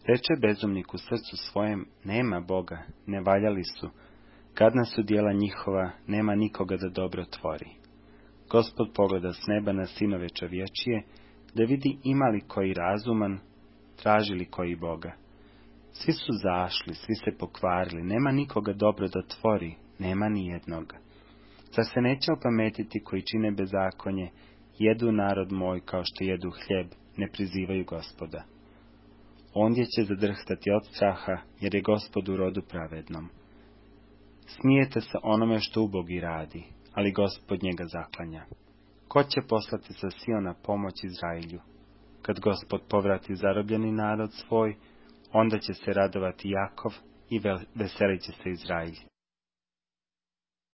Reče bezumnik u srcu svojem, nema Boga, ne valjali su, gadna su djela njihova, nema nikoga da dobro tvori. Gospod pogleda s neba na sinove čovječije, da vidi ima li koji razuman, traži li koji Boga. Svi su zašli, svi se pokvarili, nema nikoga dobro da tvori, nema ni jednoga. Zar se neće opametiti koji čine bezakonje, jedu narod moj kao što jedu hljeb, ne prizivaju Gospoda. Ondje će zadrhtati od straha, jer je Gospod u rodu pravednom. Smijete se onome što ubogi radi, ali Gospod njega zaklanja. Ko će poslati sa Siona pomoć Izrailju? Kad Gospod povrati zarobljeni narod svoj, onda će se radovati Jakov i veselit će se Izrailj.